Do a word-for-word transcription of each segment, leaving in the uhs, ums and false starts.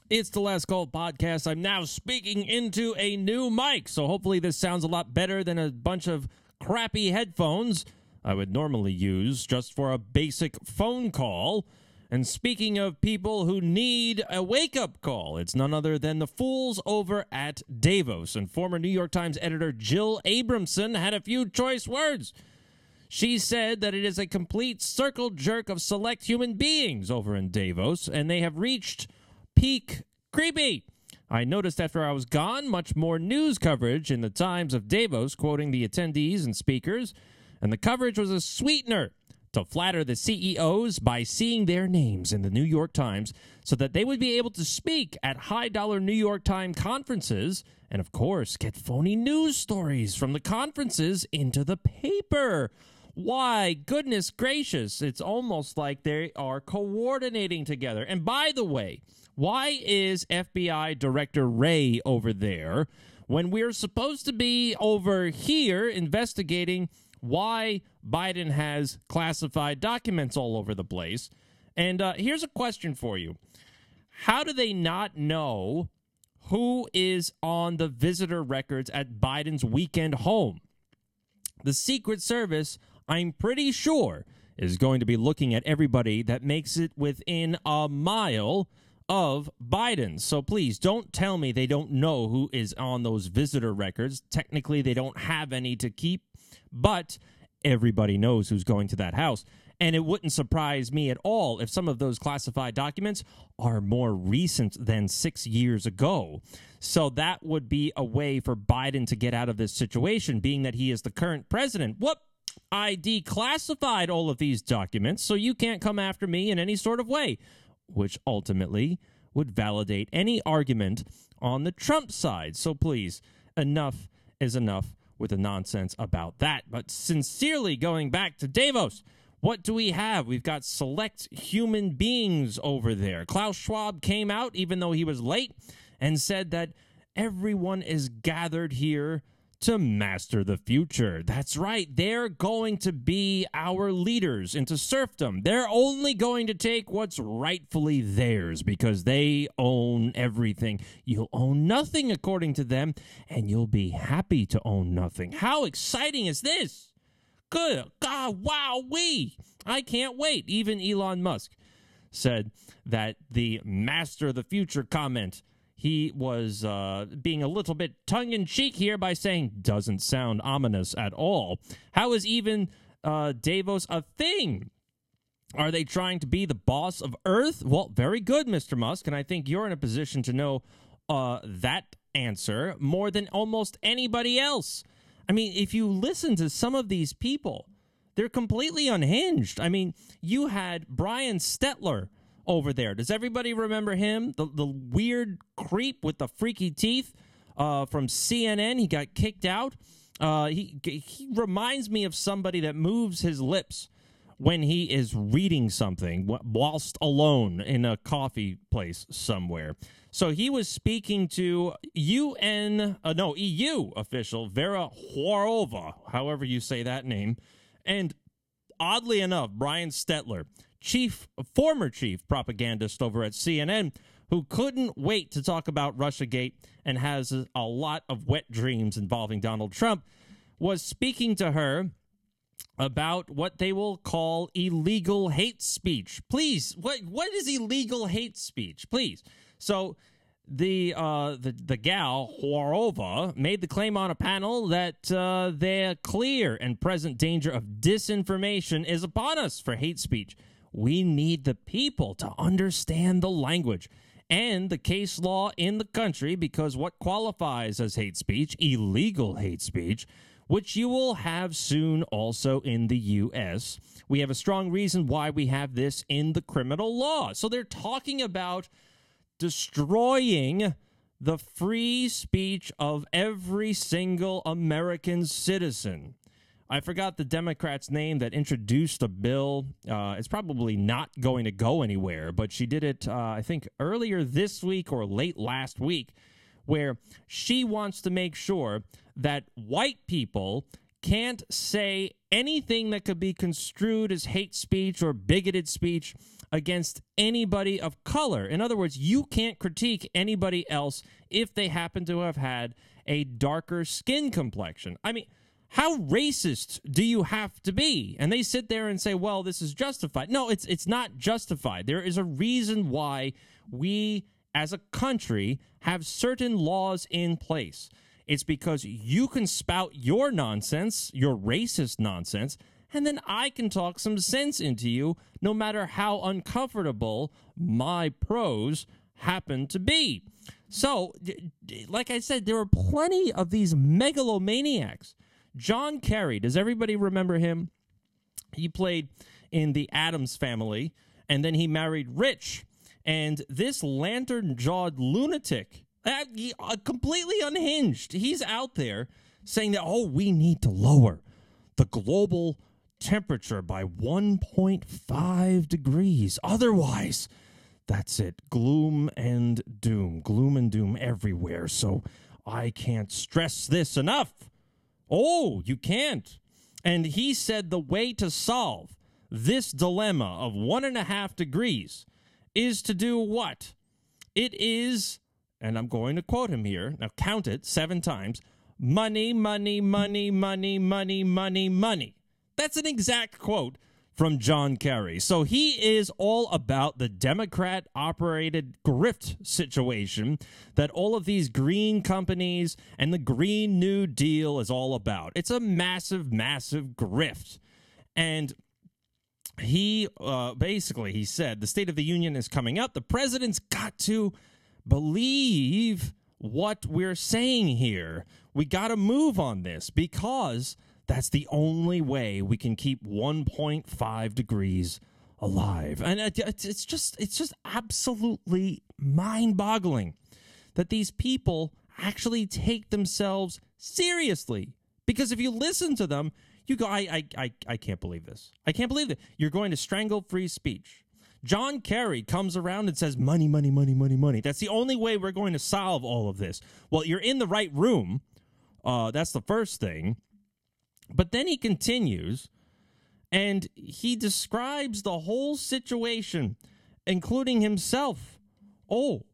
It's the Last Call podcast. I'm now speaking into a new mic, so hopefully this sounds a lot better than a bunch of crappy headphones I would normally use just for a basic phone call. And speaking of people who need a wake-up call, it's none other than the fools over at Davos. And former New York Times editor Jill Abramson had a few choice words. She said that it is a complete circle jerk of select human beings over in Davos, and they have reached peak creepy. I noticed after I was gone, much more news coverage in the Times of Davos, quoting the attendees and speakers, and the coverage was a sweetener to flatter the C E Os by seeing their names in the New York Times so that they would be able to speak at high-dollar New York Times conferences and, of course, get phony news stories from the conferences into the paper. Why, goodness gracious, it's almost like they are coordinating together. And by the way, why is F B I Director Wray over there when we're supposed to be over here investigating why Biden has classified documents all over the place? And uh, here's a question for you. How do they not know who is on the visitor records at Biden's weekend home? The Secret Service, I'm pretty sure, is going to be looking at everybody that makes it within a mile of Biden. So please don't tell me they don't know who is on those visitor records. Technically, they don't have any to keep, but everybody knows who's going to that house. And it wouldn't surprise me at all if some of those classified documents are more recent than six years ago. So that would be a way for Biden to get out of this situation, being that he is the current president. Whoop! I declassified all of these documents, so you can't come after me in any sort of way, which ultimately would validate any argument on the Trump side. So please, enough is enough with the nonsense about that. But sincerely, going back to Davos, what do we have? We've got select human beings over there. Klaus Schwab came out, even though he was late, and said that everyone is gathered here to master the future. That's right. They're going to be our leaders into serfdom. They're only going to take what's rightfully theirs because they own everything. You'll own nothing according to them, and you'll be happy to own nothing. How exciting is this? Good God, wow-wee. I can't wait. Even Elon Musk said that the master of the future comment, he was uh, being a little bit tongue-in-cheek here by saying, doesn't sound ominous at all. How is even uh, Davos a thing? Are they trying to be the boss of Earth? Well, very good, Mister Musk, and I think you're in a position to know uh, that answer more than almost anybody else. I mean, if you listen to some of these people, they're completely unhinged. I mean, you had Brian Stetler over there. Does everybody remember him? The the weird creep with the freaky teeth uh, from C N N. He got kicked out. Uh, he he reminds me of somebody that moves his lips when he is reading something whilst alone in a coffee place somewhere. So he was speaking to U N, uh, no, E U official Vera Hourova, however you say that name. And oddly enough, Brian Stetler, chief, former chief propagandist over at C N N, who couldn't wait to talk about Russiagate and has a, a lot of wet dreams involving Donald Trump, was speaking to her about what they will call illegal hate speech. Please, what what is illegal hate speech? Please. So the uh, the the gal Hourova made the claim on a panel that uh, the clear and present danger of disinformation is upon us for hate speech. We need the people to understand the language and the case law in the country, because what qualifies as hate speech, illegal hate speech, which you will have soon also in the U S. We have a strong reason why we have this in the criminal law. So they're talking about destroying the free speech of every single American citizen. I forgot the Democrat's name that introduced a bill. Uh, it's probably not going to go anywhere, but she did it, uh, I think, earlier this week or late last week, where she wants to make sure that white people can't say anything that could be construed as hate speech or bigoted speech against anybody of color. In other words, you can't critique anybody else if they happen to have had a darker skin complexion. I mean, how racist do you have to be? And they sit there and say, well, this is justified. No, it's it's not justified. There is a reason why we as a country have certain laws in place. It's because you can spout your nonsense, your racist nonsense, and then I can talk some sense into you no matter how uncomfortable my prose happen to be. So, like I said, there are plenty of these megalomaniacs. John Kerry, does everybody remember him? He played in the Addams Family, and then he married Rich. And this lantern-jawed lunatic, uh, he, uh, completely unhinged, he's out there saying that, oh, we need to lower the global temperature by one point five degrees. Otherwise, that's it. Gloom and doom. Gloom and doom everywhere. So I can't stress this enough. Oh, you can't. And he said the way to solve this dilemma of one and a half degrees is to do what? It is, and I'm going to quote him here, now count it seven times, money, money, money, money, money, money, money. That's an exact quote from John Kerry. So he is all about the Democrat-operated grift situation that all of these green companies and the Green New Deal is all about. It's a massive, massive grift. And he uh, basically, he said, the State of the Union is coming up. The president's got to believe what we're saying here. We got to move on this because that's the only way we can keep one point five degrees alive. And it's just it's just absolutely mind-boggling that these people actually take themselves seriously. Because if you listen to them, you go, I, I, I, I can't believe this. I can't believe it. You're going to strangle free speech. John Kerry comes around and says, money, money, money, money, money. That's the only way we're going to solve all of this. Well, you're in the right room. Uh, that's the first thing. But then he continues, and he describes the whole situation, including himself. Oh,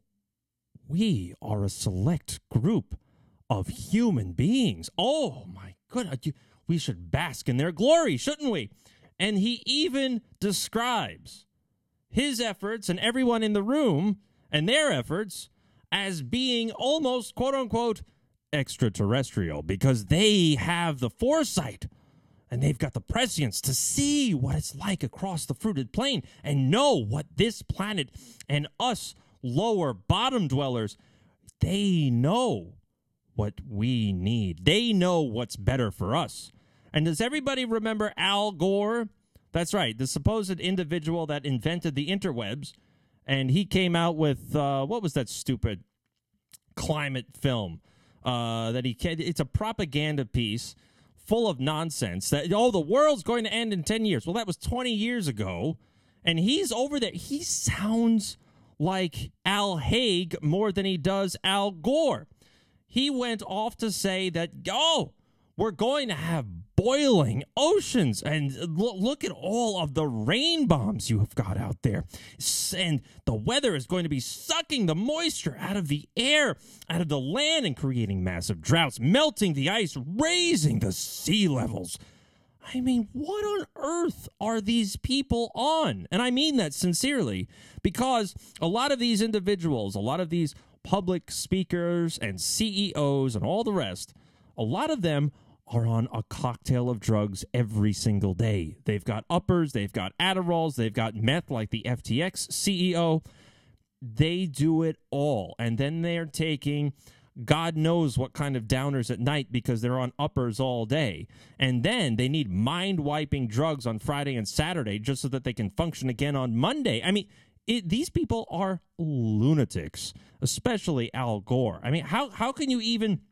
we are a select group of human beings. Oh, my goodness. We should bask in their glory, shouldn't we? And he even describes his efforts and everyone in the room and their efforts as being almost, quote-unquote, extraterrestrial, because they have the foresight and they've got the prescience to see what it's like across the fruited plain and know what this planet and us lower bottom dwellers, they know what we need. They know what's better for us. And does everybody remember Al Gore? That's right, the supposed individual that invented the interwebs, and he came out with, uh, what was that stupid climate film? Uh, that he can, it's a propaganda piece full of nonsense that, oh, the world's going to end in ten years. Well, that was twenty years ago, and he's over there. He sounds like Al Haig more than he does Al Gore. He went off to say that, oh, we're going to have boiling oceans, and look, look at all of the rain bombs you have got out there. And the weather is going to be sucking the moisture out of the air, out of the land, and creating massive droughts, melting the ice, raising the sea levels. I mean, what on earth are these people on? And I mean that sincerely, because a lot of these individuals, a lot of these public speakers and C E Os and all the rest, a lot of them are on a cocktail of drugs every single day. They've got uppers, they've got Adderalls, they've got meth like the F T X C E O. They do it all. And then they're taking God knows what kind of downers at night because they're on uppers all day. And then they need mind-wiping drugs on Friday and Saturday just so that they can function again on Monday. I mean, it, these people are lunatics, especially Al Gore. I mean, how how can you even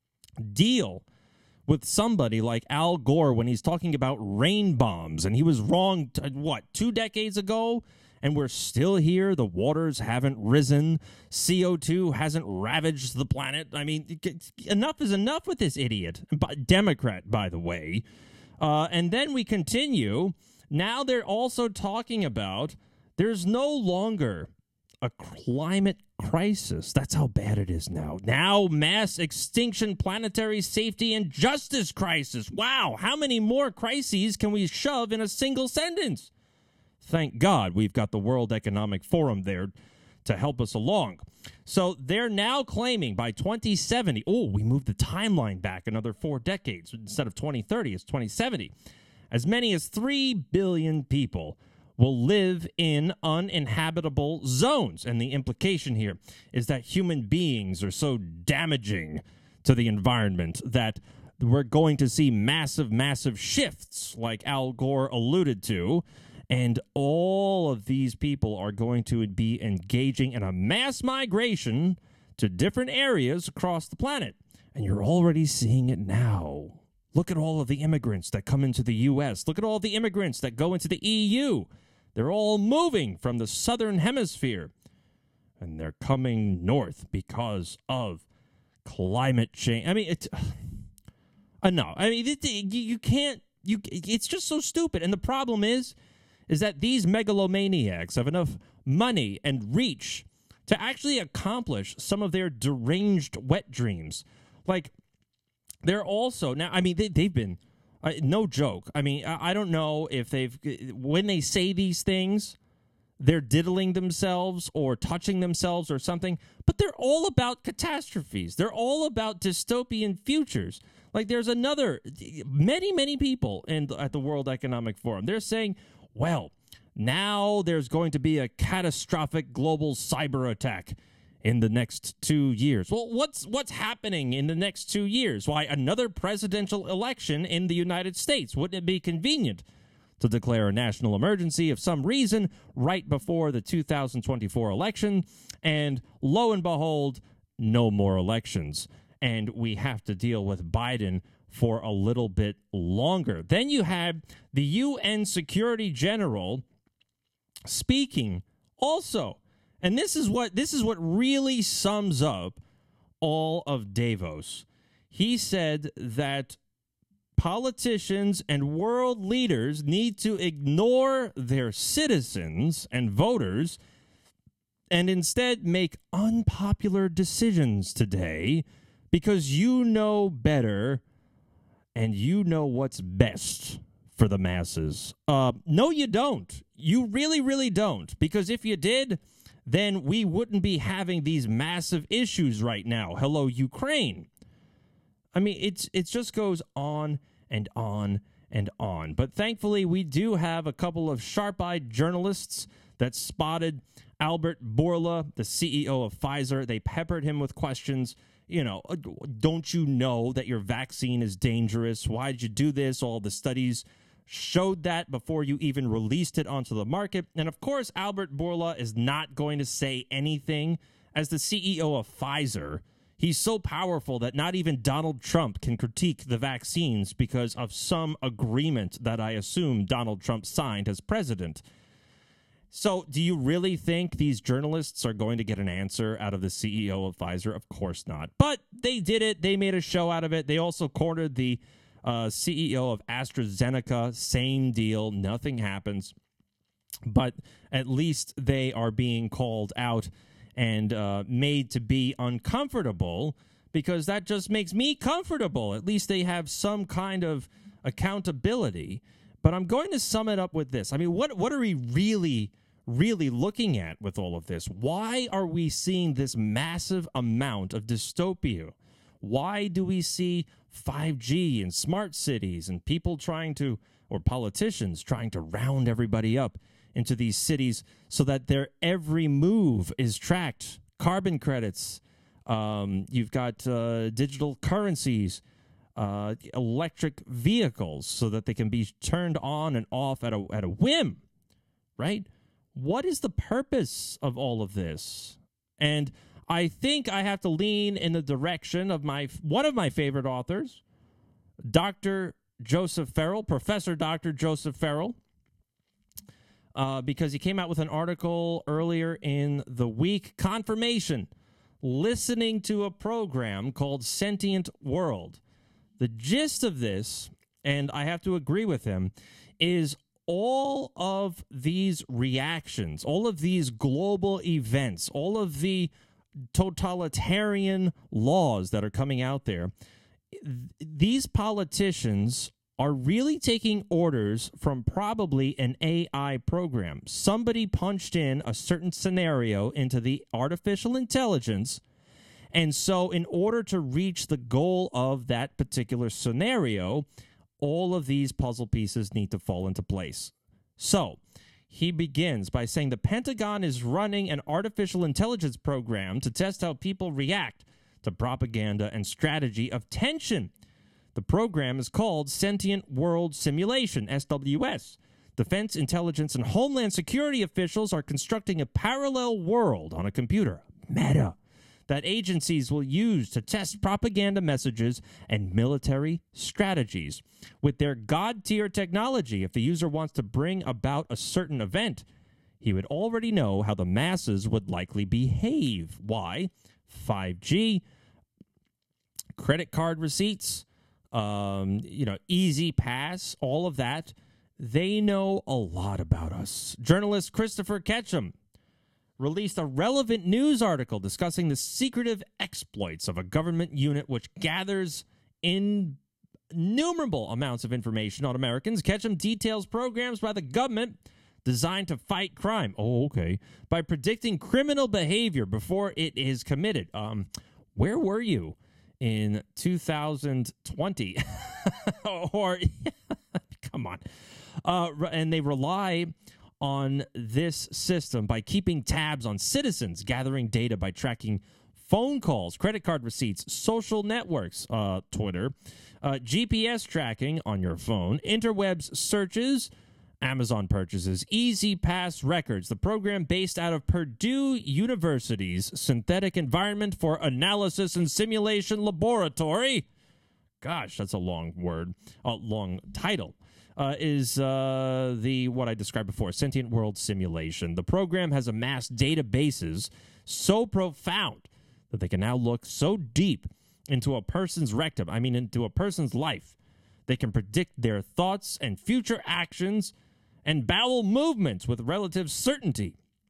deal with somebody like Al Gore when he's talking about rain bombs, and he was wrong, t- what, two decades ago, and we're still here, the waters haven't risen, C O two hasn't ravaged the planet. I mean, enough is enough with this idiot, Democrat, by the way. Uh, and then we continue. Now they're also talking about There's no longer a climate crisis. That's how bad it is now. Now, mass extinction, planetary safety, and justice crisis. Wow, how many more crises can we shove in a single sentence? Thank God we've got the World Economic Forum there to help us along. So they're now claiming by twenty seventy, oh, we moved the timeline back another four decades. Instead of twenty thirty, it's twenty seventy. As many as three billion people will live in uninhabitable zones. And the implication here is that human beings are so damaging to the environment that we're going to see massive, massive shifts, like Al Gore alluded to. And all of these people are going to be engaging in a mass migration to different areas across the planet. And you're already seeing it now. Look at all of the immigrants that come into the U S. Look at all the immigrants that go into the E U. They're all moving from the southern hemisphere. And they're coming north because of climate change. I mean, it's... Uh, no, I mean, it, you, you can't... You, it's just so stupid. And the problem is... is that these megalomaniacs have enough money and reach to actually accomplish some of their deranged wet dreams. Like, they're also... Now, I mean, they, they've been... Uh, no joke. I mean, I, I don't know if they've... When they say these things, they're diddling themselves or touching themselves or something, but they're all about catastrophes. They're all about dystopian futures. Like, there's another... Many, many people in, at the World Economic Forum, they're saying... Well, now there's going to be a catastrophic global cyber attack in the next two years. Well, what's what's happening in the next two years? Why, another presidential election in the United States. Wouldn't it be convenient to declare a national emergency of some reason right before the two thousand twenty-four election? And lo and behold, no more elections. And we have to deal with Biden for a little bit longer. Then you had the U N Security General speaking also. And this is what this is what really sums up all of Davos. He said that politicians and world leaders need to ignore their citizens and voters and instead make unpopular decisions today because you know better and you know what's best for the masses. Uh, no, you don't. You really, really don't. Because if you did, then we wouldn't be having these massive issues right now. Hello, Ukraine. I mean, it's it just goes on and on and on. But thankfully, we do have a couple of sharp-eyed journalists that spotted Albert Bourla, the C E O of Pfizer. They peppered him with questions. You know, don't you know that your vaccine is dangerous? Why did you do this? All the studies showed that before you even released it onto the market. And of course, Albert Bourla is not going to say anything. As the C E O of Pfizer, he's so powerful that not even Donald Trump can critique the vaccines because of some agreement that I assume Donald Trump signed as president. So do you really think these journalists are going to get an answer out of the C E O of Pfizer? Of course not. But they did it. They made a show out of it. They also cornered the uh, C E O of AstraZeneca. Same deal. Nothing happens. But at least they are being called out and uh, made to be uncomfortable, because that just makes me comfortable. At least they have some kind of accountability. But I'm going to sum it up with this. I mean, what what are we really, really looking at with all of this? Why are we seeing this massive amount of dystopia? Why do we see five G and smart cities and people trying to, or politicians trying to round everybody up into these cities so that their every move is tracked? Carbon credits. Um, you've got uh, digital currencies. Uh, electric vehicles so that they can be turned on and off at a at a whim, right? What is the purpose of all of this? And I think I have to lean in the direction of my one of my favorite authors, Doctor Joseph Farrell, Professor Doctor Joseph Farrell, uh, because he came out with an article earlier in the week, Confirmation, listening to a program called Sentient World. The gist of this, and I have to agree with him, is all of these reactions, all of these global events, all of the totalitarian laws that are coming out there, these politicians are really taking orders from probably an A I program. Somebody punched in a certain scenario into the artificial intelligence, and so in order to reach the goal of that particular scenario, all of these puzzle pieces need to fall into place. So he begins by saying the Pentagon is running an artificial intelligence program to test how people react to propaganda and strategy of tension. The program is called Sentient World Simulation, S W S. Defense, intelligence, and homeland security officials are constructing a parallel world on a computer, Meta, that agencies will use to test propaganda messages and military strategies. With their God-tier technology, if the user wants to bring about a certain event, he would already know how the masses would likely behave. Why? five G, credit card receipts, um, you know, Easy Pass, all of that. They know a lot about us. Journalist Christopher Ketchum released a relevant news article discussing the secretive exploits of a government unit which gathers innumerable amounts of information on Americans. Ketchum details programs by the government designed to fight crime. Oh, okay. By predicting criminal behavior before it is committed. Um, where were you in two thousand twenty? Or, come on. Uh, and they rely on this system by keeping tabs on citizens, gathering data by tracking phone calls, credit card receipts, social networks, uh, Twitter, uh, G P S tracking on your phone, interwebs searches, Amazon purchases, Easy Pass records. The program based out of Purdue University's Synthetic Environment for Analysis and Simulation Laboratory. Gosh, that's a long word, a long title. Uh, is uh, the, what I described before, Sentient World Simulation. The program has amassed databases so profound that they can now look so deep into a person's rectum, I mean into a person's life. They can predict their thoughts and future actions and bowel movements with relative certainty.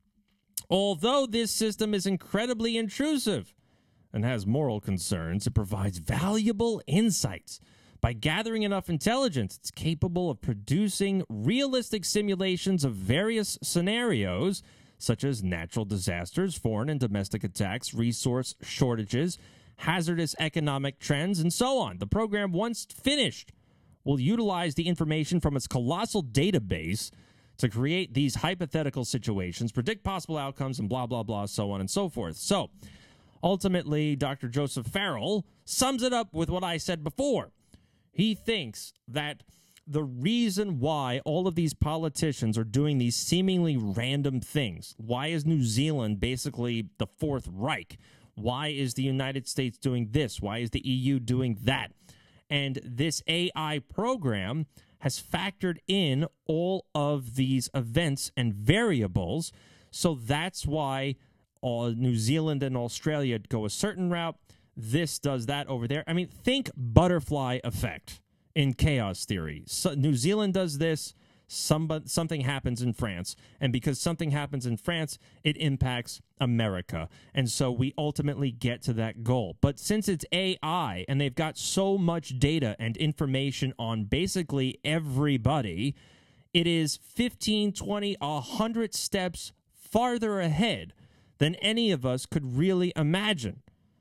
Although this system is incredibly intrusive and has moral concerns, it provides valuable insights. By gathering enough intelligence, it's capable of producing realistic simulations of various scenarios, such as natural disasters, foreign and domestic attacks, resource shortages, hazardous economic trends, and so on. The program, once finished, will utilize the information from its colossal database to create these hypothetical situations, predict possible outcomes, and blah, blah, blah, so on and so forth. So, ultimately, Doctor Joseph Farrell sums it up with what I said before. He thinks that the reason why all of these politicians are doing these seemingly random things, why is New Zealand basically the Fourth Reich? Why is the United States doing this? Why is the E U doing that? And this A I program has factored in all of these events and variables. So that's why uh, New Zealand and Australia go a certain route. This does that over there. I mean, think butterfly effect in chaos theory. So New Zealand does this, somebody, something happens in France, and because something happens in France, it impacts America. And so we ultimately get to that goal. But since it's A I, and they've got so much data and information on basically everybody, it is fifteen, twenty, one hundred steps farther ahead than any of us could really imagine.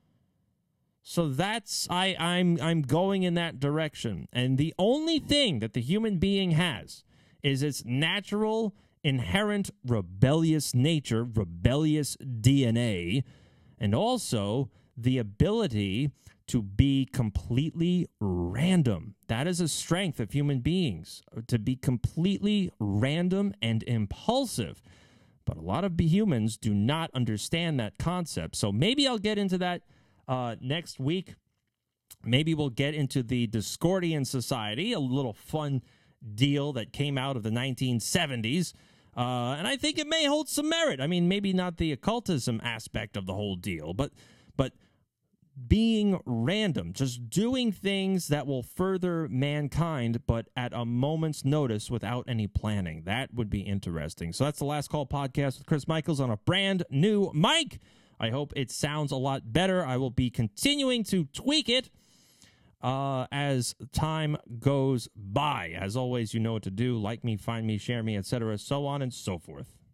So that's, I, I'm I'm going in that direction. And the only thing that the human being has is its natural, inherent, rebellious nature, rebellious D N A, and also the ability to be completely random. That is a strength of human beings, to be completely random and impulsive. But a lot of humans do not understand that concept. So maybe I'll get into that Uh, next week. Maybe we'll get into the Discordian Society, a little fun deal that came out of the nineteen seventies. Uh, and I think it may hold some merit. I mean, maybe not the occultism aspect of the whole deal, but but being random, just doing things that will further mankind, but at a moment's notice without any planning. That would be interesting. So that's the Last Call podcast with Chris Michaels on a brand new mic. I hope it sounds a lot better. I will be continuing to tweak it uh, as time goes by. As always, you know what to do. Like me, find me, share me, et cetera, so on and so forth.